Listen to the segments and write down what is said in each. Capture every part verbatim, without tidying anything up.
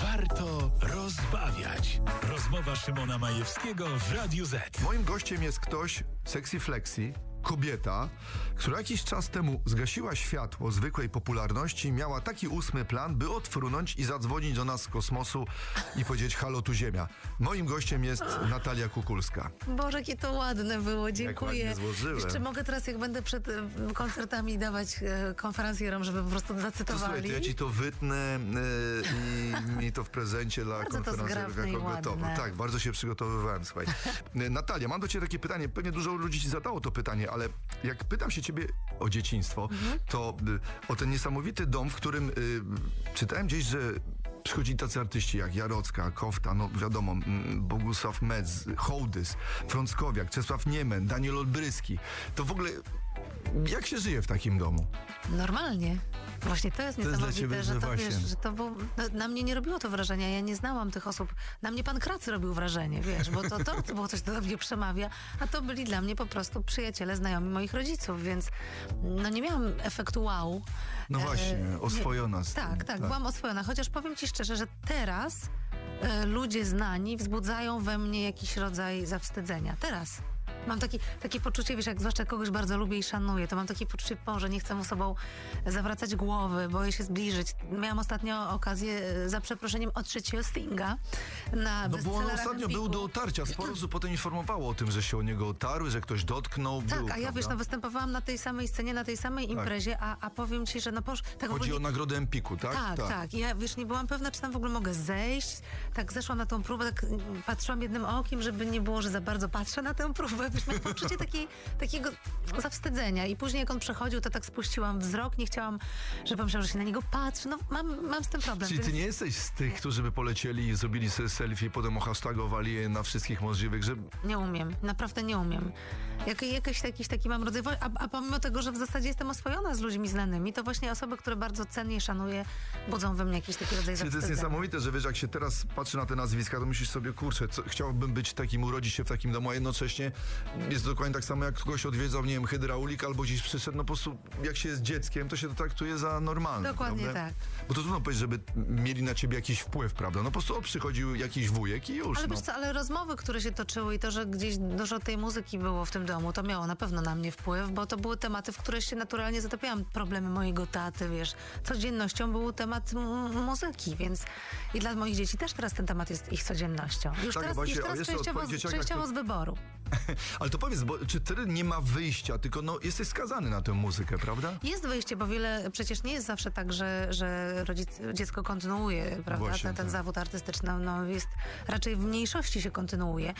Warto rozbawiać. Rozmowa Szymona Majewskiego w Radiu Z. Moim gościem jest ktoś sexy flexi, kobieta, która jakiś czas temu zgasiła światło zwykłej popularności i miała taki ósmy plan, by odfrunąć i zadzwonić do nas z kosmosu i powiedzieć: halo, tu Ziemia. Moim gościem jest Natalia Kukulska. Boże, jakie to ładne było, dziękuję. Jak ładnie złożyłem. Jeszcze mogę teraz, jak będę przed e, koncertami dawać e, konferencjerom, żeby po prostu To zacytowali. słuchaj, to ja ci to wytnę e, i mi to w prezencie dla Bardzo to konferencjerów zgrabne jako i gotowe. ładne. Tak, bardzo się przygotowywałem, słuchaj. E, Natalia, mam do ciebie takie pytanie, pewnie dużo ludzi ci zadało to pytanie, ale jak pytam się ciebie o dzieciństwo, mhm. to y, o ten niesamowity dom, w którym y, czytałem gdzieś, że przychodzili tacy artyści jak Jarocka, Kofta, no wiadomo, m, Bogusław Metz, Hołdys, Frąckowiak, Czesław Niemen, Daniel Olbryski. To w ogóle jak się żyje w takim domu? Normalnie. Właśnie to jest To jest niesamowite, dla ciebie, że że to właśnie. wiesz, że to był, no, na mnie nie robiło to wrażenia, ja nie znałam tych osób. Na mnie pan Kracy robił wrażenie, wiesz, bo to, to było coś, co do mnie przemawia, a to byli dla mnie po prostu przyjaciele, znajomi moich rodziców, więc no nie miałam efektu wow. No właśnie, E, oswojona z tym. Tak, tak, byłam oswojona, chociaż powiem ci szczerze, że teraz e, ludzie znani wzbudzają we mnie jakiś rodzaj zawstydzenia. Teraz. Mam taki, takie poczucie, wiesz, jak zwłaszcza kogoś bardzo lubię i szanuję, to mam takie poczucie, Boże, nie chcę mu sobą zawracać głowy, boję się zbliżyć. Miałam ostatnio okazję, za przeproszeniem, otrzeć się o Stinga na No bo on bestsellerach ostatnio Empiku. był do otarcia. Sporo osób potem informowało o tym, że się o niego otarły, że ktoś dotknął. Tak, był, a ja prawda? wiesz, no występowałam na tej samej scenie, na tej samej imprezie, a, a powiem ci, że no posz, tak Chodzi ogólnie... o nagrodę Empiku, tak? Tak, tak, tak. Ja, wiesz, nie byłam pewna, czy tam w ogóle mogę zejść. Tak zeszłam na tą próbę, tak mm, patrzyłam jednym okiem, żeby nie było, że za bardzo patrzę na tę próbę. Wiesz, miałam poczucie takiej, takiego zawstydzenia. I później, jak on przechodził, to tak spuściłam wzrok, nie chciałam, żeby pomyślał, że się na niego patrzy. No, mam, mam z tym problem. Czyli ty więc... nie jesteś z tych, którzy by polecieli i zrobili sobie selfie i potem ohashtagowali je na wszystkich możliwych, że... Nie umiem, naprawdę nie umiem. Jak, jakiś, jakiś taki mam rodzaj... A, a pomimo tego, że w zasadzie jestem oswojona z ludźmi znanymi, to właśnie osoby, które bardzo cennie szanuję, budzą we mnie jakiś taki rodzaj Czyli to jest zawstydzenia. niesamowite, że wiesz, jak się teraz patrzy na te nazwiska, to myślisz sobie, kurczę, co, chciałbym być takim, urodzić się w takim domu, a jednocześnie jest dokładnie tak samo, jak kogoś odwiedzał, nie wiem, hydraulik albo gdzieś przyszedł, no po prostu jak się jest dzieckiem, to się to traktuje za normalne. Dokładnie prawda? tak. Bo to trudno powiedzieć, żeby mieli na ciebie jakiś wpływ, prawda? No po prostu o, przychodził jakiś wujek i już. Ale no. wiesz co, ale rozmowy, które się toczyły i to, że gdzieś dużo tej muzyki było w tym domu, to miało na pewno na mnie wpływ, bo to były tematy, w które się naturalnie zatopiłam. Problemy mojego taty, wiesz. Codziennością był temat m- muzyki, więc i dla moich dzieci też teraz ten temat jest ich codziennością. Już Tak, teraz, właśnie, już ale teraz jeszcze o częściowo, twoich z, dzieciakach częściowo to- z wyboru. Ale to powiedz, bo czy ty nie ma wyjścia, tylko no jesteś skazany na tę muzykę, prawda? Jest wyjście, bo wiele, przecież nie jest zawsze tak, że, że rodzic, dziecko kontynuuje, prawda, Właśnie, ten, ten tak. zawód artystyczny, no jest raczej w mniejszości się kontynuuje,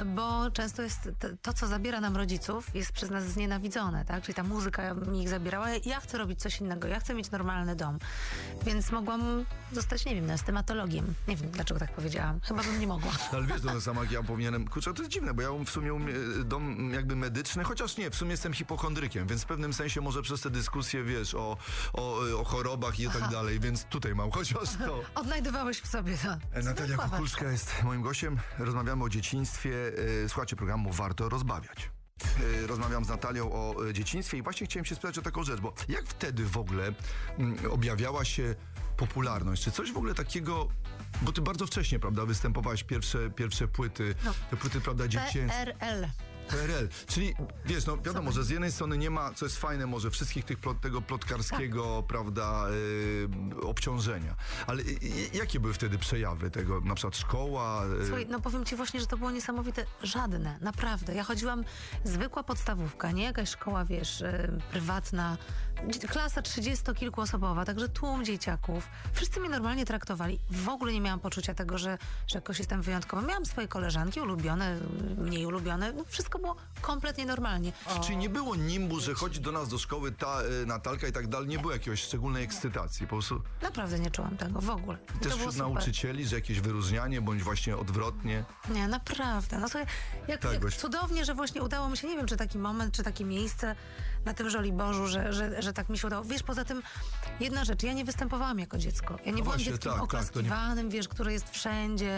bo często jest to, to, co zabiera nam rodziców, jest przez nas znienawidzone, tak, czyli ta muzyka mi ich zabierała, ja chcę robić coś innego, ja chcę mieć normalny dom, więc mogłam zostać, nie wiem, no, stematologiem, nie wiem, dlaczego tak powiedziałam, chyba bym nie mogła. No, ale wiesz, to samo jak ja powinienem, kurczę, to jest dziwne, bo ja w sumie um, dom jakby medyczny, chociaż nie, w sumie jestem hipochondrykiem, więc w pewnym sensie może przez te dyskusje, wiesz, o, o, o chorobach i Aha. tak dalej, więc tutaj mam chociaż to. Odnajdywałeś w sobie to. E, Natalia Zwykła Kukulska jest moim gościem. Rozmawiamy o dzieciństwie. E, Słuchajcie programu Warto Rozbawiać. E, Rozmawiam z Natalią o e, dzieciństwie i właśnie chciałem się spytać o taką rzecz, bo jak wtedy w ogóle mm, objawiała się popularność? Czy coś w ogóle takiego, bo ty bardzo wcześnie, prawda, występowałaś pierwsze, pierwsze płyty, No. te płyty, prawda, dziecięce. P R L. P R L, czyli wiesz, no wiadomo, że z jednej strony nie ma, co jest fajne, może wszystkich tych plot, tego plotkarskiego, prawda, y, obciążenia. Ale y, y, jakie były wtedy przejawy tego, na przykład szkoła? Y, Słuchaj, no powiem ci właśnie, że to było niesamowite. Żadne, naprawdę. Ja chodziłam, zwykła podstawówka, nie jakaś szkoła, wiesz, y, prywatna, dzie- klasa trzydziestokilkuosobowa, także tłum dzieciaków. Wszyscy mnie normalnie traktowali. W ogóle nie miałam poczucia tego, że, że jakoś jestem wyjątkowa. Miałam swoje koleżanki, ulubione, mniej ulubione. No, wszystko było kompletnie normalnie. Czyli nie było nimbu, że chodzi do nas do szkoły ta y, Natalka i tak dalej, nie było jakiejś szczególnej ekscytacji, po prostu Naprawdę nie czułam tego, w ogóle. I też to było wśród super. nauczycieli, że jakieś wyróżnianie, bądź właśnie odwrotnie. Nie, naprawdę. No sobie, jak, Tak, jak gość- cudownie, że właśnie udało mi się, nie wiem, czy taki moment, czy takie miejsce na tym Żoliborzu, że, że, że tak mi się udało. Wiesz, poza tym jedna rzecz, ja nie występowałam jako dziecko. Ja nie No byłam właśnie, dzieckiem tak, tak, to nie- oklaskiwanym, wiesz, które jest wszędzie.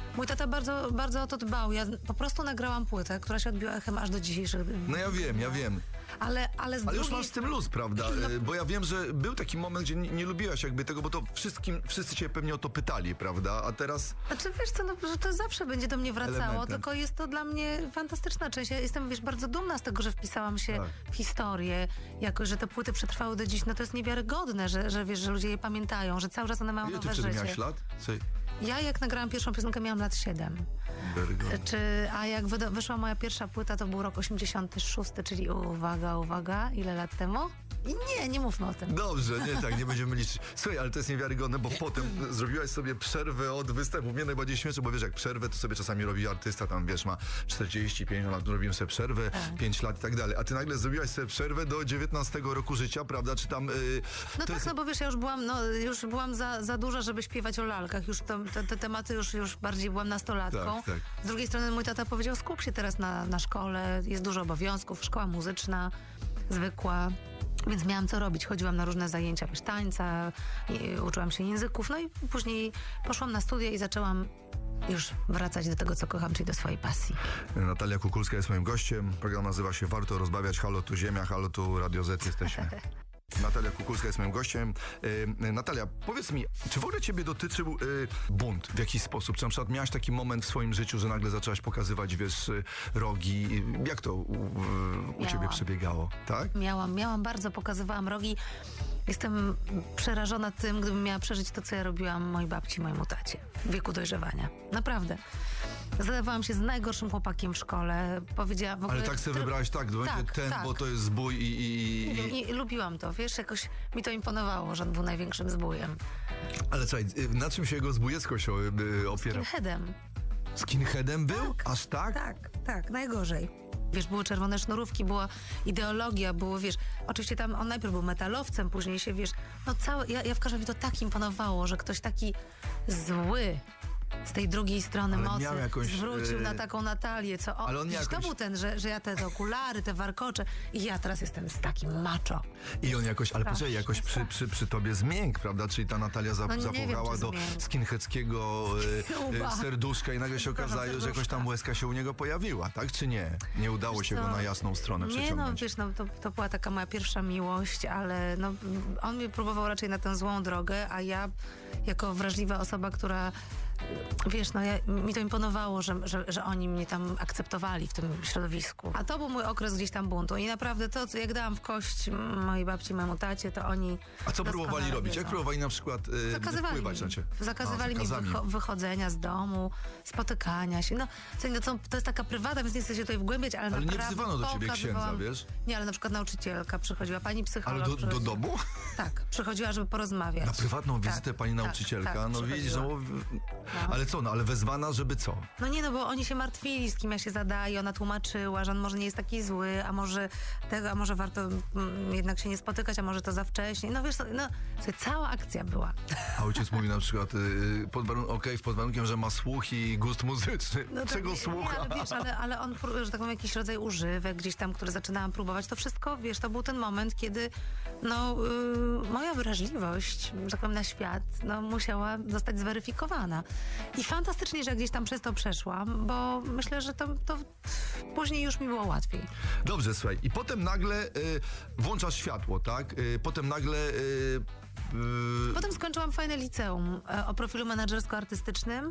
Mój tata bardzo, bardzo o to dbał. Ja po prostu nagrałam płytę, która się odbiła echem aż do dzisiejszych dni. No ja wiem, ja wiem. Ale, ale, z Ale już drugiej... masz z tym luz, prawda? No. Bo ja wiem, że był taki moment, gdzie nie, nie lubiłaś jakby tego, bo to wszystkim, wszyscy cię pewnie o to pytali, prawda? A teraz... Znaczy, wiesz co, no, że to zawsze będzie do mnie wracało, Elementem. tylko jest to dla mnie fantastyczna część. Ja jestem, wiesz, bardzo dumna z tego, że wpisałam się Tak. w historię, jako, że te płyty przetrwały do dziś. No to jest niewiarygodne, że, że wiesz, że ludzie je pamiętają, że cały czas one mają Ile ty nowe wtedy życie. miałaś lat? Co? Ja jak nagrałam pierwszą piosenkę, miałam lat siedem. Wiarygodne. Czy, a jak wyda- wyszła moja pierwsza płyta, to był rok osiemdziesiąty szósty, czyli uwaga, uwaga, ile lat temu? I nie, nie mówmy o tym. Dobrze, nie tak, nie będziemy liczyć. Słuchaj, ale to jest niewiarygodne, bo potem zrobiłaś sobie przerwę od występu. Mnie najbardziej śmieszy, bo wiesz, jak przerwę to sobie czasami robi artysta, tam wiesz, ma czterdzieści pięć lat, robiłem sobie przerwę, Tak. pięć lat i tak dalej. A ty nagle zrobiłaś sobie przerwę do dziewiętnastego roku życia, prawda? Czy tam... Yy, No to tak, jest... no bo wiesz, ja już byłam, no, już byłam za, za duża, żeby śpiewać o lalkach. Już to, te, te tematy już, już bardziej byłam nastolatką. Tak, tak. Z drugiej strony mój tata powiedział, skup się teraz na, na szkole, jest dużo obowiązków, szkoła muzyczna, zwykła. Więc miałam co robić. Chodziłam na różne zajęcia, wiesz, tańca, i uczyłam się języków. No i później poszłam na studia i zaczęłam już wracać do tego, co kocham, czyli do swojej pasji. Natalia Kukulska jest moim gościem. Program nazywa się Warto Rozbawiać. Halo, tu Ziemia, halo, tu Radio Z, jesteśmy. Natalia Kukulska jest moim gościem. E, Natalia, powiedz mi, czy w ogóle ciebie dotyczył e, bunt w jakiś sposób? Czy na przykład miałaś taki moment w swoim życiu, że nagle zaczęłaś pokazywać, wiesz, e, rogi? Jak to u, u, u ciebie Miałam. przebiegało, tak? Miałam, miałam bardzo, pokazywałam rogi. Jestem przerażona tym, gdybym miała przeżyć to, co ja robiłam mojej babci, mojemu tacie w wieku dojrzewania. Naprawdę. Zadawałam się z najgorszym chłopakiem w szkole. Powiedziałam w ogóle... Ale tak sobie wybrałaś, tak, to Tak, będzie ten, tak. bo to jest zbój i... i, i, i... I, I lubiłam to, wiesz, jakoś mi to imponowało, że on był największym zbójem. Ale czekaj, na czym się jego zbójeckość e, opiera? Skinheadem. Skinheadem był? Tak. Aż tak? Tak, tak, najgorzej. Wiesz, były czerwone sznurówki, była ideologia, było, wiesz, oczywiście tam on najpierw był metalowcem, później się, wiesz, no całe, ja, ja w każdym razie to tak imponowało, że ktoś taki zły z tej drugiej strony Ale mocy miał jakąś, zwrócił e, na taką Natalię, co on, ale on miał wiesz, to jakąś- był ten, że, że ja te okulary, te warkocze i ja teraz jestem z takim macho. I on jakoś, ale Strasznie, poczekaj, jakoś przy, strasznie. przy, przy tobie zmiękł, prawda? Czyli ta Natalia za, No nie wiem, zapływała czy do zmiękł. skinheadzkiego e, Uba. e, serduszka i nagle się Przepraszam, okazało, że jakoś tam serduszka. łezka się u niego pojawiła, tak? Czy nie? Nie udało Wiesz się go co, na jasną stronę Nie, no przeciągnąć. wiesz, no, to, to była taka moja pierwsza miłość, ale no, on mnie próbował raczej na tę złą drogę, a ja jako wrażliwa osoba, która wiesz, no ja, mi to imponowało, że, że, że oni mnie tam akceptowali w tym środowisku. A to był mój okres gdzieś tam buntu i naprawdę to, co jak dałam w kość mojej babci, mojemu tacie, to oni A co próbowali doskonale robić? Jak wiedzą. próbowali na przykład e, Zakazywali wpływać mi, na cię? zakazywali A, mi zakazami. wycho- wychodzenia z domu, spotykania się. No, co, no to, to jest taka prywata, więc nie chcę się tutaj wgłębiać, ale, Ale nie naprawdę wzywano do ciebie księdza, pokazywałam- wiesz? Nie, ale na przykład nauczycielka przychodziła, pani psycholog Ale do, do przychodziła. domu? Tak, przychodziła, żeby porozmawiać. Na prywatną wizytę Tak, pani tak, nauczycielka? tak, no widzisz, no, No. ale co, no ale wezwana, żeby co? No nie, no bo oni się martwili, z kim ja się zadaję. Ona tłumaczyła, że on może nie jest taki zły, a może tego, a może warto mm, jednak się nie spotykać, a może to za wcześnie. No wiesz, co, no słuchaj, cała akcja była. A ojciec mówi na przykład, y, pod warun- okej, pod warunkiem, że ma słuch i gust muzyczny. No to Czego nie, słucha? Nie, ale wiesz, ale, ale on, pró- że tak powiem, jakiś rodzaj używek gdzieś tam, które zaczynałam próbować, to wszystko, wiesz, to był ten moment, kiedy no, y, moja wrażliwość, że tak powiem, na świat, no, musiała zostać zweryfikowana. I fantastycznie, że gdzieś tam przez to przeszłam, bo myślę, że to, to później już mi było łatwiej. Dobrze, słuchaj. I potem nagle y, włączasz światło, tak? Y, potem nagle... Y, y, Potem skończyłam fajne liceum e, o profilu menedżersko-artystycznym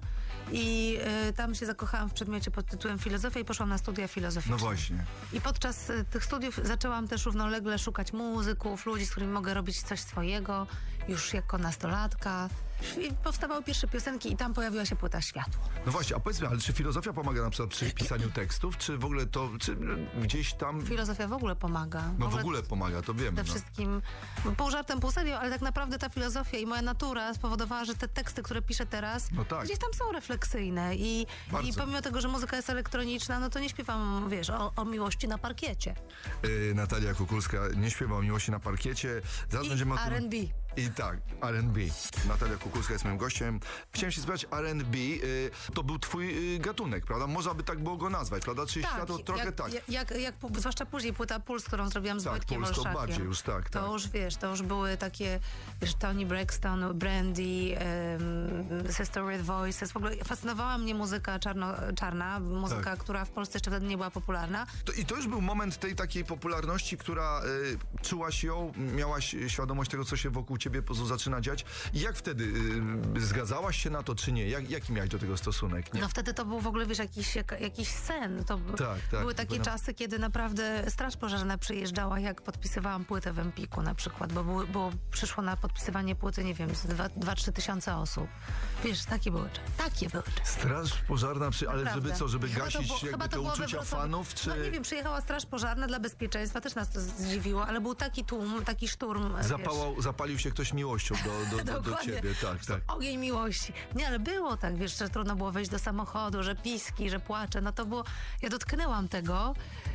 i e, tam się zakochałam w przedmiocie pod tytułem filozofia i poszłam na studia filozoficzne. no właśnie. I podczas e, tych studiów zaczęłam też równolegle szukać muzyków, ludzi, z którymi mogę robić coś swojego, już jako nastolatka. I powstawały pierwsze piosenki i tam pojawiła się płyta Światło. No właśnie, a powiedz mi, ale czy filozofia pomaga na przykład przy pisaniu tekstów, czy w ogóle to, czy gdzieś tam... Filozofia w ogóle pomaga. No w ogóle pomaga, to wiemy. Przede No. wszystkim, pół żartem, pół serio, ale tak naprawdę ta filozofia i moja natura spowodowała, że te teksty, które piszę teraz, No tak. gdzieś tam są refleksyjne i, Bardzo. i pomimo tego, że muzyka jest elektroniczna, no to nie śpiewam, wiesz, o, o miłości na parkiecie. Y, Natalia Kukulska nie śpiewa o miłości na parkiecie. Zaraz I będziemy o tym... R and B. I tak, R and B. Natalia Kukulska jest moim gościem. Chciałem się spytać, R and B y, to był twój y, gatunek, prawda? Można by tak było go nazwać, prawda? Czyli światło trochę jak, tak. Jak, jak, jak, pu- zwłaszcza później płyta Puls, którą zrobiłam z Tak, Wojtkiem Puls to Olszakiem. bardziej już, tak, To tak. już, wiesz, to już były takie, wiesz, Toni Braxton, Brandy, em, Sister with Voices. W ogóle fascynowała mnie muzyka czarno, czarna, muzyka, Tak. która w Polsce jeszcze wtedy nie była popularna. To, I to już był moment tej takiej popularności, która y, czułaś ją, miałaś świadomość tego, co się wokół ciebie po- zaczyna dziać. I jak wtedy y, zgadzałaś się na to, czy nie? Jak, jaki miałeś do tego stosunek? Nie? No wtedy to był w ogóle, wiesz, jakiś, jak, jakiś sen. To b- Tak, tak. były takie Pamiętam. czasy, kiedy naprawdę Straż Pożarna przyjeżdżała, jak podpisywałam płytę w Empiku na przykład, bo, było, bo przyszło na podpisywanie płyty, nie wiem, z dwa trzy tysiące osób. Wiesz, takie były czasy. Takie były czasy. Straż pożarna, przy, ale Naprawdę. żeby co, żeby Chyba to gasić było- chyba jakby to te było we uczucia Wrocławiu. fanów, czy... No nie wiem, przyjechała Straż Pożarna dla bezpieczeństwa, też nas to zdziwiło, ale był taki tłum, taki szturm. wiesz. Zapałał, zapalił się ktoś miłością do, do, do, do Dokładnie. ciebie, tak, tak. Ogień miłości. Nie, ale było tak, wiesz, że trudno było wejść do samochodu, że piski, że płacze. No to było, ja dotknęłam tego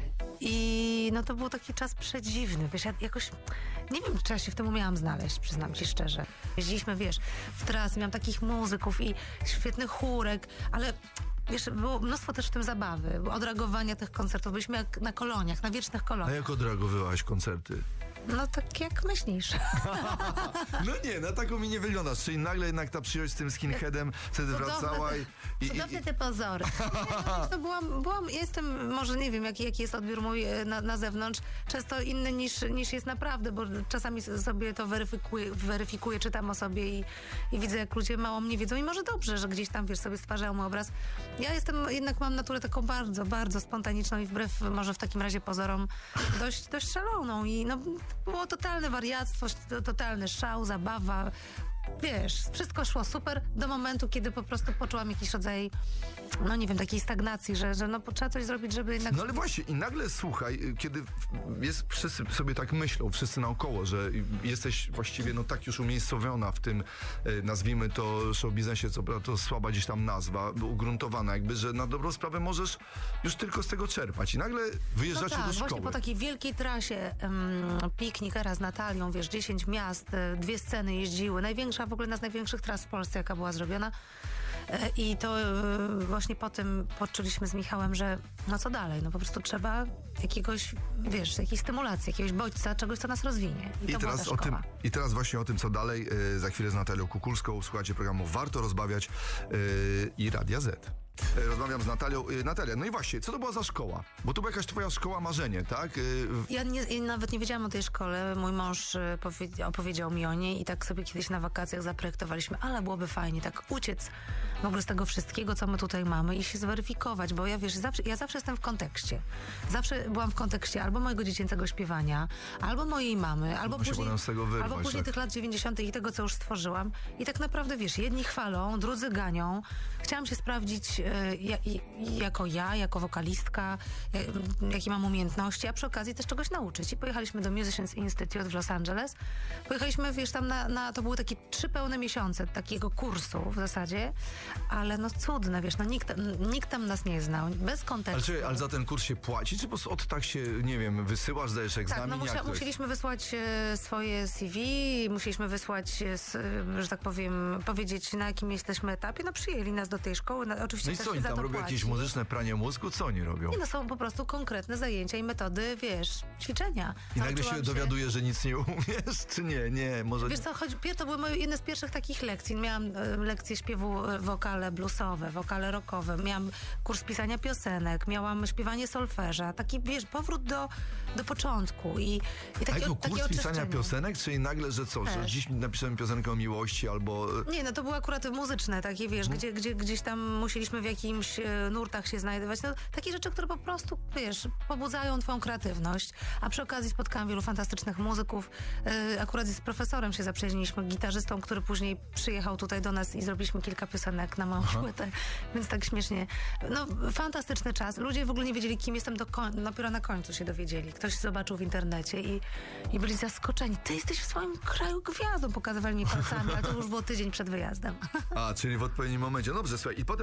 i no to był taki czas przedziwny. Wiesz, ja jakoś, nie wiem, czy ja się w tym umiałam znaleźć, przyznam ci szczerze. Jeździliśmy, wiesz, w trasy, miałam takich muzyków i świetny chórek, ale... Wiesz, było mnóstwo też w tym zabawy, odreagowania tych koncertów. Byliśmy jak na koloniach, na wiecznych A koloniach. jak odreagowywałaś koncerty? No tak jak myślisz. No nie, na taką mi nie wyglądasz. Czyli nagle jednak ta przyjaźń z tym skinheadem, wtedy Cudowne wracała te- i... i, i, Cudowne te pozory. Nie, no, wiesz, no byłam, byłam, ja jestem, może nie wiem, jaki, jaki jest odbiór mój e, na, na zewnątrz, często inny niż, niż jest naprawdę, bo czasami sobie to weryfikuję, weryfikuję czytam o sobie i, i widzę, jak ludzie mało mnie wiedzą i może dobrze, że gdzieś tam, wiesz, sobie stwarzają mój obraz. Ja jestem, jednak mam naturę taką bardzo, bardzo spontaniczną i wbrew może w takim razie pozorom dość, dość szaloną i no, było totalne wariactwo, totalny szał, zabawa. Wiesz, wszystko szło super do momentu, kiedy po prostu poczułam jakiś rodzaj, no nie wiem, takiej stagnacji, że, że no trzeba coś zrobić, żeby jednak... No ale właśnie, i nagle słuchaj, kiedy jest, wszyscy sobie tak myślą, wszyscy naokoło, że jesteś właściwie no tak już umiejscowiona w tym, e, nazwijmy to show biznesie, co prawda to słaba gdzieś tam nazwa, ugruntowana jakby, że na dobrą sprawę możesz już tylko z tego czerpać. I nagle wyjeżdżacie no tak, do szkoły. właśnie po takiej wielkiej trasie um, piknikera z Natalią, wiesz, dziesięć miast, e, dwie sceny jeździły, największa w ogóle jedna z największych tras w Polsce, jaka była zrobiona. E, I to e, właśnie po tym poczuliśmy z Michałem, że no co dalej, no po prostu trzeba jakiegoś, wiesz, jakiejś stymulacji, jakiegoś bodźca, czegoś, co nas rozwinie. I, I to była teraz, ta o tym, szkoła. I teraz właśnie o tym, co dalej, e, za chwilę z Natalią Kukulską. Słuchajcie programu Warto Rozbawiać e, i Radia Z. E, Rozmawiam z Natalią. E, Natalia, no i właśnie, co to była za szkoła? Bo to była jakaś twoja szkoła marzenie, tak? E, w- Ja, nie, ja nawet nie wiedziałam o tej szkole. Mój mąż e, powie, opowiedział mi o niej i tak sobie kiedyś na wakacjach zaprojektowaliśmy, ale byłoby fajnie tak uciec w ogóle z tego wszystkiego, co my tutaj mamy i się zweryfikować, bo ja wiesz, zawsze, ja zawsze jestem w kontekście. Zawsze byłam w kontekście albo mojego dziecięcego śpiewania, albo mojej mamy, albo Musi później, potem z tego wyrwać, albo później tak. tych lat dziewięćdziesiątych i tego, co już stworzyłam. I tak naprawdę, wiesz, jedni chwalą, drudzy ganią. Chciałam się sprawdzić e, ja, i, jako ja, jako wokalistka, e, jakie mam umiejętności, a przy okazji też czegoś nauczyć. I pojechaliśmy do Musicians Institute w Los Angeles. Pojechaliśmy, wiesz, tam na, na to były takie trzy pełne miesiące takiego kursu w zasadzie, ale no cudne, wiesz, no nikt, nikt tam nas nie znał, bez ale, kontekstu. czy, ale za ten kurs się płaci, czy po prostu od tak się, nie wiem, wysyłasz, zdajesz Tak, egzamin? no jak musia, to jest? musieliśmy wysłać e, swoje C V, musieliśmy wysłać, e, s, e, że tak powiem, powiedzieć, na jakim jesteśmy etapie. No przyjęli nas do tej szkoły, no, oczywiście No i też co, się oni za tam to robią płaci. jakieś muzyczne pranie mózgu? Co oni robią? Nie, no są po prostu konkretne zajęcia i metody, wiesz, ćwiczenia. I nagle Nauczyłam się dowiaduje, że nic nie umiesz, czy nie? Nie, może... Wiesz co, choć, pier- to były moje jedne z pierwszych takich lekcji. Miałam e, lekcje śpiewu, e, wokale bluesowe, wokale rockowe. Miałam kurs pisania piosenek, miałam śpiewanie solfeża. Taki, wiesz, powrót do, do początku. I, i A takie, jako takie kurs pisania oczyszczenie. piosenek, czyli nagle, że co, że Też. dziś napiszemy piosenkę o miłości albo... Nie, no to były akurat muzyczne, takie wiesz, Mhm. gdzie, gdzie gdzieś tam musieliśmy w jakimś e, nurtach się znajdować. No, takie rzeczy, które po prostu, wiesz, pobudzają twoją kreatywność. A przy okazji spotkałam wielu fantastycznych muzyków. E, akurat z profesorem się zaprzyjaźniliśmy, gitarzystą, który później przyjechał tutaj do nas i zrobiliśmy kilka piosenek na małą płytę, więc tak śmiesznie. No, fantastyczny czas. Ludzie w ogóle nie wiedzieli, kim jestem, do koń- dopiero na końcu się dowiedzieli. Ktoś zobaczył w internecie i, i byli zaskoczeni. Ty jesteś w swoim kraju gwiazdą, pokazywali mi palcami, ale to już było tydzień przed wyjazdem. A, czyli w odpowiednim momencie. Dobrze, słuchaj, i potem tak,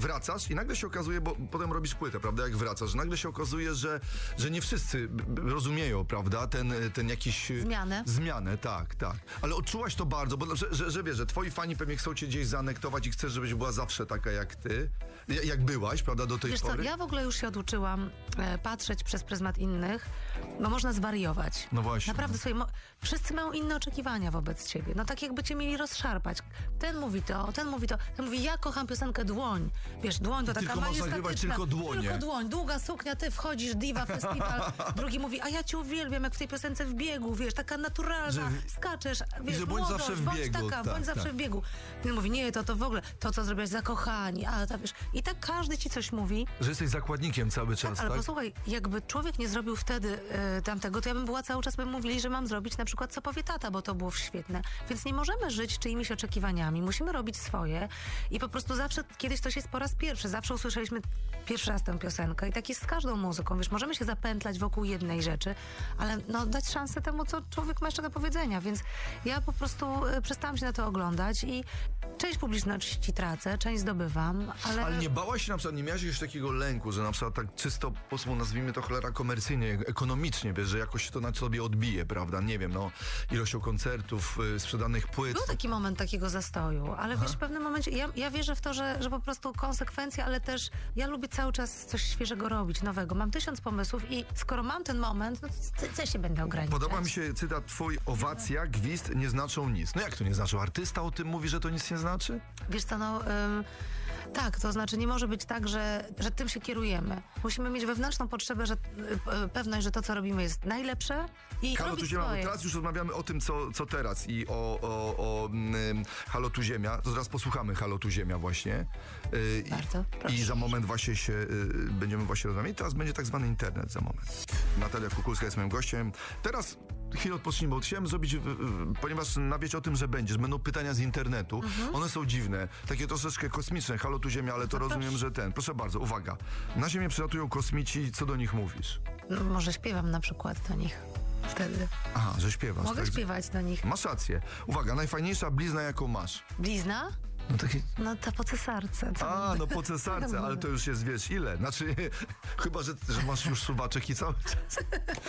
wracasz i nagle się okazuje, bo potem robisz płytę, prawda, jak wracasz, nagle się okazuje, że, że nie wszyscy rozumieją, prawda, ten, ten jakiś... Zmianę. Zmianę, tak, tak. Ale odczułaś to bardzo, bo że, że, że wiesz, że twoi fani pewnie chcą cię gdzieś zaanektować i chcesz, żebyś była zawsze taka jak ty, jak byłaś, prawda, do tej Wiesz pory. co, ja w ogóle już się oduczyłam e, patrzeć przez pryzmat innych, bo można zwariować. No właśnie. Naprawdę sobie, mo- wszyscy mają inne oczekiwania wobec ciebie. No tak jakby cię mieli rozszarpać. Ten mówi to, ten mówi to, ten mówi, ja kocham piosenkę Dłoń. Wiesz, Dłoń to taka Tylko masz nagrywać majestatyczna. tylko dłonie. Tylko Dłoń, długa suknia, ty wchodzisz, diva, festiwal. Drugi mówi, a ja cię uwielbiam, jak w tej piosence w biegu, wiesz, taka naturalna, Że- skaczesz, wiesz, że bądź młodość, zawsze w bądź biegu, taka, tak, bądź zawsze tak. w biegu. Ten mówi, nie, to to w ogóle, to co zrobiłeś, zakochani, a to wiesz. I tak każdy ci coś mówi. Że jesteś zakładnikiem cały czas, Ale tak? posłuchaj, jakby człowiek nie zrobił wtedy e, tamtego, to ja bym była cały czas, by mówili, że mam zrobić na przykład co powie tata, bo to było świetne. Więc nie możemy żyć czyimiś oczekiwaniami. Musimy robić swoje i po prostu zawsze, kiedyś coś jest po raz pierwszy. Zawsze usłyszeliśmy pierwszy raz tę piosenkę i tak jest z każdą muzyką. Wiesz, możemy się zapętlać wokół jednej rzeczy, ale no dać szansę temu, co człowiek ma jeszcze do powiedzenia. Więc ja po prostu e, przestałam się na to oglądać i część publiczności tracę, część zdobywam, ale... Ale nie bałaś się na przykład, nie miałaś jakiegoś takiego lęku, że na przykład tak czysto, po prostu nazwijmy to cholera komercyjnie, ekonomicznie, wiesz, że jakoś to na sobie odbije, prawda? Nie wiem, no, ilością koncertów, y, sprzedanych płyt. Był taki moment takiego zastoju, ale wiesz, w pewnym momencie, ja, ja wierzę w to, że, że po prostu konsekwencja, ale też ja lubię cały czas coś świeżego robić, nowego. Mam tysiąc pomysłów i skoro mam ten moment, no to co się będę ograniczać? Podoba mi się cytat twój, owacja, gwizd nie znaczą nic. No jak to nie znaczą? Artysta o tym mówi, że to nic nie znaczy? Wiesz co, no... Ym, tak, to znaczy nie może być tak, że, że tym się kierujemy. Musimy mieć wewnętrzną potrzebę, że y, pewność, że to, co robimy, jest najlepsze i Halo robić tu Ziemia, bo swoje. teraz już rozmawiamy o tym, co, co teraz i o, o, o mm, Halo tu Ziemia. To zaraz posłuchamy Halo tu Ziemia właśnie. Y, Bardzo i, proszę. I za moment właśnie się, y, będziemy właśnie rozmawiać. Teraz będzie tak zwany internet za moment. Natalia Kukulska jest moim gościem. Teraz chwilę odpocznijmy, bo chciałem zrobić, y, y, ponieważ nawieć o tym, że będziesz. Będą pytania z internetu. Mhm. One są dziwne, takie troszeczkę kosmiczne. Halo tu Ziemia, ale to No rozumiem, proszę. że ten. Proszę bardzo, uwaga. Na Ziemię przylatują kosmici, co do nich mówisz? No, może śpiewam na przykład do nich wtedy. Aha, że śpiewasz. Mogę tak? śpiewać do nich. Masz rację. Uwaga, najfajniejsza blizna, jaką masz. Blizna? No takie... No ta po cesarce. Co? A, no po cesarce, ale to już jest, wiesz, ile? Znaczy, chyba, że, że masz już suwaczek i cały czas.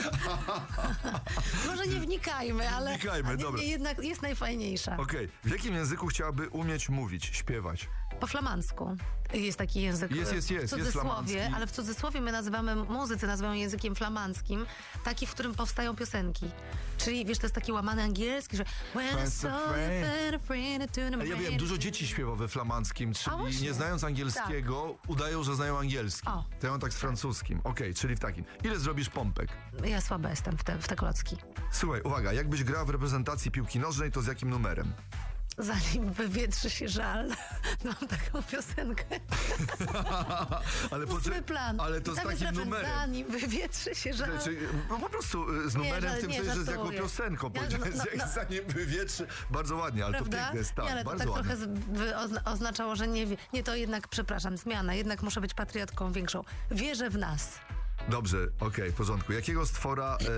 Może nie wnikajmy, ale wnikajmy, ale dobra. nie, jednak jest najfajniejsza. Okej, w jakim języku chciałaby umieć mówić, śpiewać? Po flamandzku jest taki język. Jest, jest, jest, w jest cudzysłowie, flamandzki. ale w cudzysłowie my nazywamy, muzycy nazywają językiem flamandzkim, taki, w którym powstają piosenki. Czyli, wiesz, to jest taki łamany angielski, że when I Friends saw of you friends. fed a friend to the A ja wiem, brain. dużo dzieci śpiewa we flamandzkim, A czyli właśnie. nie znając angielskiego, udają, że znają angielski. O. To ja mam tak z francuskim. Okej, czyli w takim. Ile zrobisz pompek? Ja słaba jestem w te, w te klocki. Słuchaj, uwaga, jakbyś grała w reprezentacji piłki nożnej, to z jakim numerem? Zanim wywietrzy się żal, mam taką piosenkę. ale Ósmy poczekaj, plan. ale to I z tam jest takim refren, numerem. Zanim wywietrzy się żal. Czyli, no po prostu y, z numerem żal- w tym nie, sensie, że z jaką żartuję. piosenką. Ja- powiedziałeś, no, jak no. zanim wywietrzy. Bardzo ładnie, ale to Prawda? piękne jest, tak, Nie, ale to bardzo tak ładnie. trochę z, wy, ozna, oznaczało, że nie wie. Nie, to jednak, przepraszam, zmiana. Jednak muszę być patriotką większą. Wierzę w nas. Dobrze, okej, w porządku. Jakiego stwora e,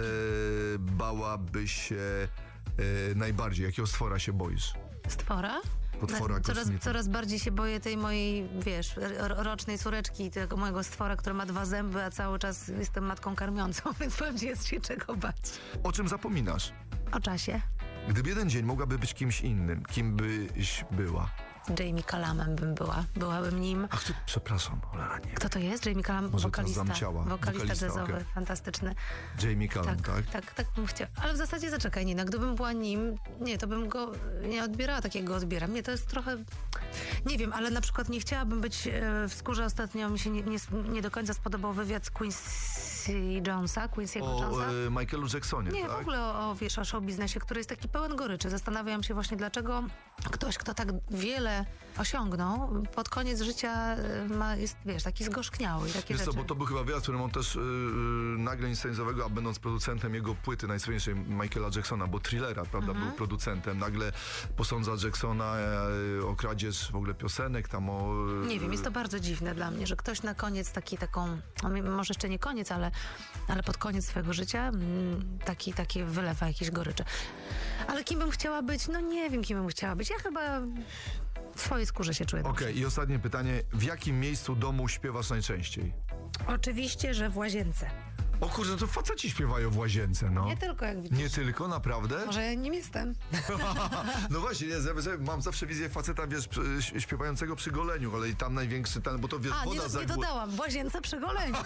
bałabyś się e, najbardziej? Jakiego stwora się boisz? Stwora? Potwora Na- coraz, kosmity. coraz bardziej się boję tej mojej, wiesz, ro- rocznej córeczki, tego mojego stwora, który ma dwa zęby, a cały czas jestem matką karmiącą, więc powiem ci, jest się czego bać. O czym zapominasz? O czasie. Gdyby jeden dzień mogłaby być kimś innym, kim byś była? Jamie Calamem bym była. Byłabym nim. Ach, ty, przepraszam, cholera, nie. Kto to jest? Jamie Calam, Może wokalista. teraz zamciała. Wokalista Wokalista, jazzowy, okej. fantastyczny. Jamie Callum, Tak, tak? tak, tak bym chciała. Ale w zasadzie zaczekaj, Nina, gdybym była nim, nie, to bym go nie odbierała tak, jak go odbieram. Nie, to jest trochę, nie wiem, ale na przykład nie chciałabym być e, w skórze. Ostatnio mi się nie, nie, nie do końca spodobał wywiad z Quincy Jonesa, Quincy'ego O Jonesa. e, Michaelu Jacksonie, Nie, tak? w ogóle o, o, wiesz, o show biznesie, który jest taki pełen goryczy. Zastanawiam się właśnie, dlaczego ktoś, kto tak wiele osiągnął, pod koniec życia y, ma, jest, wiesz, taki zgorzkniały i takie Wiesz co, rzeczy. bo to był chyba wywiad, w którym on też yy, nagle scenizowego, a będąc producentem jego płyty najsłynniejszej Michaela Jacksona, bo Thrillera, prawda, Mhm. był producentem, nagle posądza Jacksona e, o kradzież w ogóle piosenek, tam o... e, Nie wiem, jest to bardzo dziwne dla mnie, że ktoś na koniec taki taką, no, może jeszcze nie koniec, ale, ale pod koniec swojego życia mm, taki, takie wylewa jakieś gorycze. Ale kim bym chciała być? No nie wiem, kim bym chciała być. Ja chyba swojej skórze się czuję dobrze. Okej, okay, i ostatnie pytanie. W jakim miejscu domu śpiewasz najczęściej? Oczywiście, że w łazience. O kurczę, to faceci śpiewają w łazience, no. Nie tylko, jak widzisz. Nie tylko, naprawdę? Może ja nim jestem. No właśnie, ja mam zawsze wizję faceta, wiesz, śpiewającego przy goleniu, ale i tam największy ten, bo to wiesz, A, woda nie, za nie górę. dodałam, w łazience przy goleniu.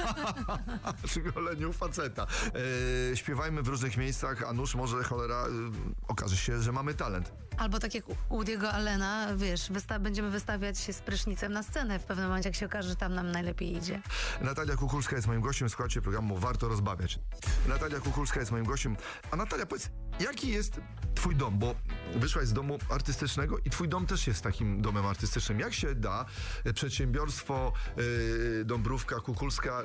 Przy goleniu faceta. E, śpiewajmy w różnych miejscach, a nuż może cholera, e, okaże się, że mamy talent. Albo tak jak u Woody'ego Allena, wiesz, wysta- będziemy wystawiać się z prysznicem na scenę w pewnym momencie, jak się okaże, że tam nam najlepiej idzie. Natalia Kukulska jest moim gościem, słuchajcie programu Warto Rozbawiać. Natalia Kukulska jest moim gościem. A Natalia, powiedz, jaki jest twój dom? Bo wyszłaś z domu artystycznego i twój dom też jest takim domem artystycznym. Jak się da przedsiębiorstwo y, Dąbrówka Kukulska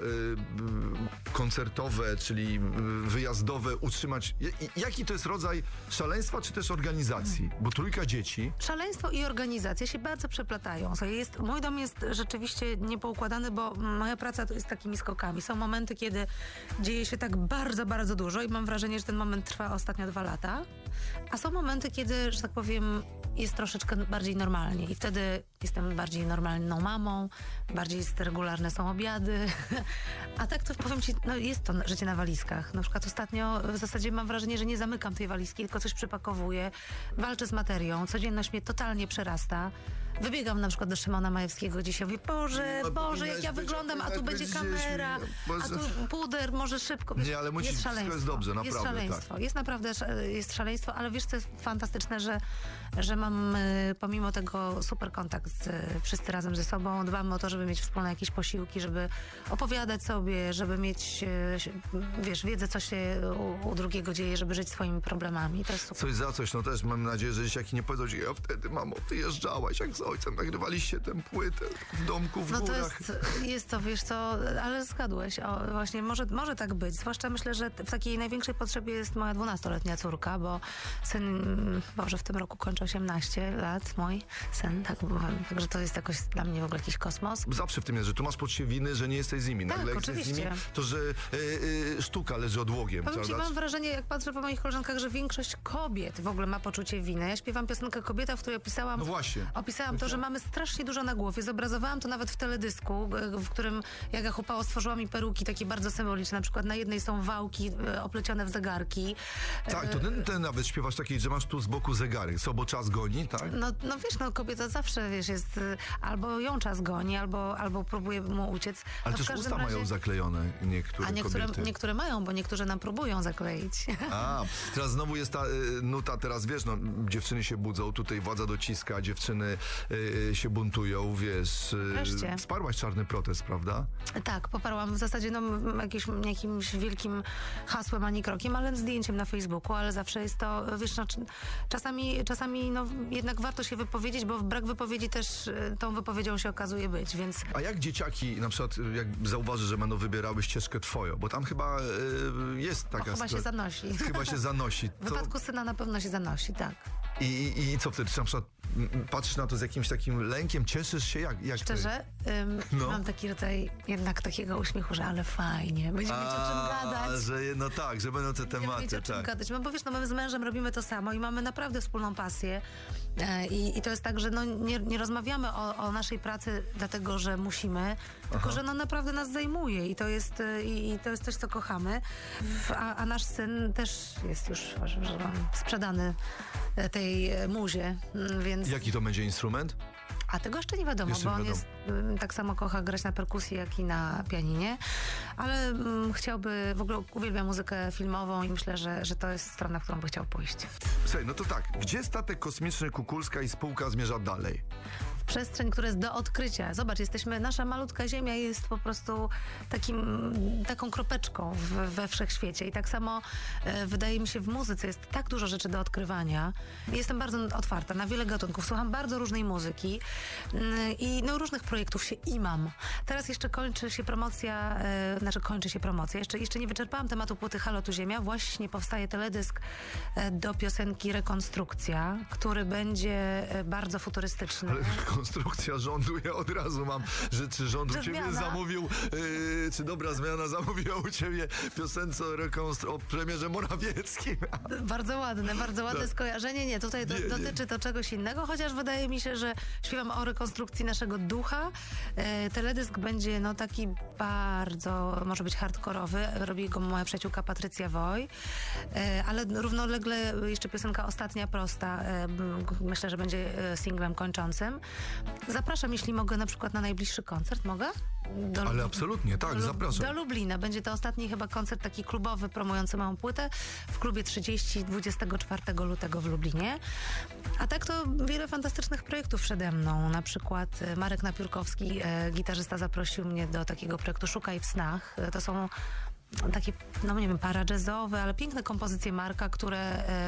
y, koncertowe, czyli wyjazdowe utrzymać? I, jaki to jest rodzaj szaleństwa, czy też organizacji? Bo trójka dzieci. Szaleństwo i organizacja się bardzo przeplatają. Jest, mój dom jest rzeczywiście niepoukładany, bo moja praca to jest takimi skokami. Są momenty, kiedy dzieje się tak bardzo, bardzo dużo i mam wrażenie, że ten moment trwa ostatnio dwa lata. A są momenty, kiedy, że tak powiem, jest troszeczkę bardziej normalnie i wtedy jestem bardziej normalną mamą, bardziej jest, regularne są obiady. A tak to powiem ci, no jest to życie na walizkach. Na przykład ostatnio w zasadzie mam wrażenie, że nie zamykam tej walizki, tylko coś przypakowuję, walczę z materią, codzienność mnie totalnie przerasta. Wybiegam na przykład do Szymona Majewskiego dzisiaj, mówię, Boże, no, Boże, jak ja wyglądam, a tu będzie kamera, a tu puder, może szybko. Wiesz, nie, ale musi, jest szaleństwo. jest dobrze, naprawdę. Jest szaleństwo, tak. jest naprawdę jest szaleństwo, ale wiesz, co jest fantastyczne, że, że mam pomimo tego super kontakt z, wszyscy razem ze sobą, dbamy o to, żeby mieć wspólne jakieś posiłki, żeby opowiadać sobie, żeby mieć, wiesz, wiedzę, co się u, u drugiego dzieje, żeby żyć swoimi problemami. To jest super. Coś za coś, no też mam nadzieję, że dzieciaki nie powiedzą ci, ja wtedy, mamo, wyjeżdżałaś, jak z ojcem nagrywaliście tę płytę w domku w no górach. No to jest, jest to, wiesz co, ale zgadłeś. O, właśnie, może, może tak być. Zwłaszcza myślę, że w takiej największej potrzebie jest moja dwunastoletnia córka, bo syn, Boże, w tym roku kończy osiemnaście lat, mój syn, tak, także to jest jakoś dla mnie w ogóle jakiś kosmos. Zawsze w tym jest, że tu masz poczucie winy, że nie jesteś z nimi. Tak, nagle jak oczywiście. jesteś z nimi, to że y, y, sztuka leży odłogiem. Powiem ci, mam wrażenie, jak patrzę po moich koleżankach, że większość kobiet w ogóle ma poczucie winy. Ja śpiewam piosenkę Kobieta, w której opisałam, no właśnie. opisałam to, że mamy strasznie dużo na głowie. Zobrazowałam to nawet w teledysku, w którym Jaga Hupało stworzyła mi peruki takie bardzo symboliczne. Na przykład na jednej są wałki e, oplecione w zegarki. Tak, to ty, ty nawet śpiewasz takiej, że masz tu z boku zegary. Co, bo czas goni, tak? No, no wiesz, no kobieta zawsze, wiesz, jest albo ją czas goni, albo, albo próbuje mu uciec. Ale no, też usta razie... mają zaklejone niektóre A niektóre, kobiety. niektóre mają, bo niektóre nam próbują zakleić. A, teraz znowu jest ta y, nuta, teraz wiesz, no, dziewczyny się budzą, tutaj władza dociska, dziewczyny y, się buntują, wiesz. Y, wsparłaś czarny protest, prawda? Tak, poparłam w zasadzie no, jakimś, jakimś wielkim hasłem, ani krokiem, ale zdjęciem na Facebooku, ale zawsze jest to, wiesz, no, czasami, czasami no, jednak warto się wypowiedzieć, bo brak wypowiedzi też y, tą wypowiedzią się okazuje być, więc... A jak dzieciaki, na przykład, jak zauważy, że będą wybierały ścieżkę twoją, bo tam chyba y, jest taka... O, chyba się zanosi. Chyba się zanosi. W wypadku syna na pewno się zanosi, tak. I, i, i co wtedy? Czy na przykład patrzysz na to z jakimś takim lękiem, cieszysz się? Jak, jak Szczerze, ym, no. mam taki rodzaj jednak takiego uśmiechu, że ale fajnie, będziemy mieć o czym gadać. Że, no tak, że będą te tematy. Mieć o czym tak. gadać. No bo wiesz, no my z mężem robimy to samo i mamy naprawdę wspólną pasję. E, i, I to jest tak, że no nie, nie rozmawiamy o, o naszej pracy dlatego, że musimy, tylko Aha. że no naprawdę nas zajmuje i to jest, i, i to jest coś, co kochamy. A, a nasz syn też jest już że sprzedany tej muzie, więc... Jaki to będzie instrument? A tego jeszcze nie wiadomo, jeszcze bo on wiadomo. jest, tak samo kocha grać na perkusji, jak i na pianinie, ale mm, chciałby, w ogóle uwielbia muzykę filmową i myślę, że, że to jest strona, w którą by chciał pójść. Słuchaj, no to tak, gdzie statek kosmiczny Kukulska i spółka zmierza dalej? W przestrzeń, która jest do odkrycia. Zobacz, jesteśmy, nasza malutka Ziemia jest po prostu takim, taką kropeczką w, we wszechświecie i tak samo e, wydaje mi się w muzyce jest tak dużo rzeczy do odkrywania. Jestem bardzo otwarta na wiele gatunków, słucham bardzo różnej muzyki i no, różnych projektów się imam. Teraz jeszcze kończy się promocja, e, znaczy kończy się promocja. Jeszcze, jeszcze nie wyczerpałam tematu płyty Halo tu Ziemia. Właśnie powstaje teledysk e, do piosenki Rekonstrukcja, który będzie e, bardzo futurystyczny. Ale rekonstrukcja rządu. Ja od razu mam, że czy rząd Że u ciebie zmiana? zamówił, yy, czy dobra zmiana zamówiła u ciebie piosence o, rekonstru- o premierze Morawieckim. Bardzo ładne, bardzo ładne Tak. skojarzenie. Nie, tutaj do, Nie, nie. dotyczy to czegoś innego, chociaż wydaje mi się, że śpiewam o rekonstrukcji naszego ducha. E, teledysk będzie no taki bardzo, może być hardkorowy. Robi go moja przyjaciółka Patrycja Woj. E, ale równolegle jeszcze piosenka Ostatnia Prosta. E, m, myślę, że będzie e, singlem kończącym. Zapraszam, jeśli mogę, na przykład na najbliższy koncert. Mogę? Do, Ale absolutnie, tak, do, Lub- zapraszam. Do Lublina. Będzie to ostatni chyba koncert taki klubowy, promujący małą płytę w klubie trzydzieści dwudziestego czwartego lutego w Lublinie. A tak to wiele fantastycznych projektów przede mną. Na przykład e, Marek Napiórkowski, e, gitarzysta, zaprosił mnie do takiego projektu Szukaj w snach. E, to są takie, no nie wiem, para-jazzowe, ale piękne kompozycje Marka, które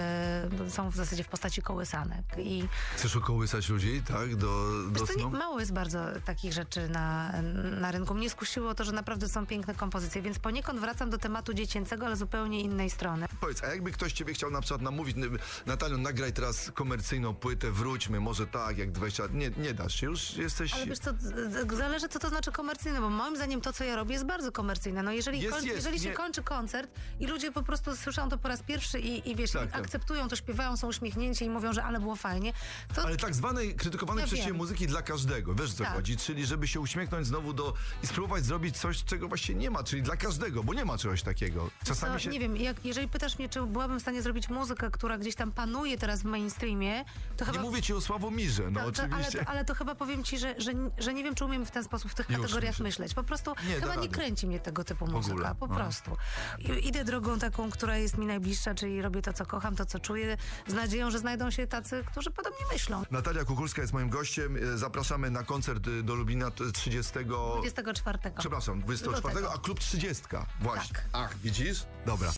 e, są w zasadzie w postaci kołysanek. I Chcesz okołysać ludzi, tak? Do, do wiesz co, nie, snu? mało jest bardzo takich rzeczy na, na rynku. Mnie skusiło to, że naprawdę są piękne kompozycje, więc poniekąd wracam do tematu dziecięcego, ale zupełnie innej strony. Powiedz, a jakby ktoś ciebie chciał na przykład namówić, n- Nataliu, nagraj teraz komercyjną płytę, wróćmy, może tak, jak dwadzieścia lat. Nie, nie dasz się, już jesteś... Ale wiesz co, z- z- zależy co to znaczy komercyjne, bo moim zdaniem to, co ja robię, jest bardzo komercyjne. No jeżeli, Jest, koń, jest, jeżeli się nie- kończy koncert i ludzie po prostu słyszą to po raz pierwszy i, i wiesz, Tak, i tak. akceptują to, śpiewają, są uśmiechnięci i mówią, że ale było fajnie, to Ale tak zwanej krytykowanej Ja przez wiem. ciebie muzyki dla każdego, wiesz co Tak. chodzi? Czyli żeby się uśmiechnąć znowu do i spróbować zrobić coś, czego właśnie nie ma, czyli dla każdego, bo nie ma czegoś takiego. Czasami to, się... nie wiem, jak, jeżeli pytasz mnie, czy byłabym w stanie zrobić muzykę, która gdzieś tam panuje teraz w mainstreamie, to Nie chyba... mówię ci o Sławomirze, no To, to, ale, oczywiście. to, ale to chyba powiem ci, że, że, że nie wiem, czy umiem w ten sposób, w tych Już kategoriach myślę. myśleć. Po prostu Nie, da chyba nie rady. kręci mnie tego typu muzyka. ogóle. Po No. prostu. I, idę drogą taką, która jest mi najbliższa, czyli robię to, co kocham, to, co czuję, z nadzieją, że znajdą się tacy, którzy podobnie myślą. Natalia Kukulska jest moim gościem. E, Zapraszamy na koncert e, do Lublina t- trzydziestego... dwudziestego czwartego. Przepraszam, dwudziestego czwartego, a klub trzydziestka. Właśnie. Tak. Ach, widzisz? Dobra.